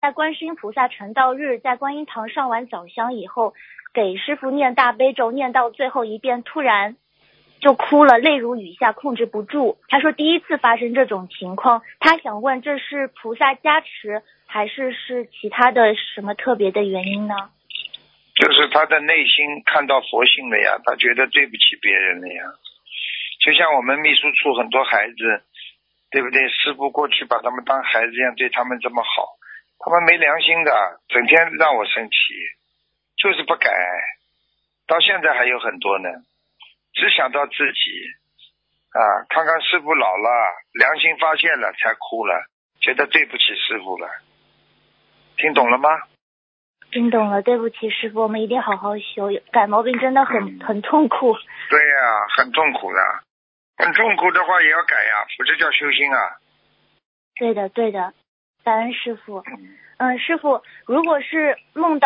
在观世音菩萨成道日，在观音堂上完早香以后，给师父念大悲咒，念到最后一遍，突然就哭了，泪如雨下，控制不住。他说第一次发生这种情况，他想问这是菩萨加持，还是其他的什么特别的原因呢？ 就是他的内心看到佛性了呀，他觉得对不起别人了呀。就像我们秘书处很多孩子，对不对？师父过去把他们当孩子一样对他们这么好，他们没良心的，整天让我生气，就是不改，到现在还有很多呢，只想到自己啊，看看师父老了，良心发现了才哭了，觉得对不起师父了。听懂了吗？ 听懂了，对不起师父，我们一定好好修，改毛病真的很痛苦。 对呀，很痛苦的，很痛苦的话也要改呀，不是叫修心啊。 对的，感恩师父。师父，如果是梦到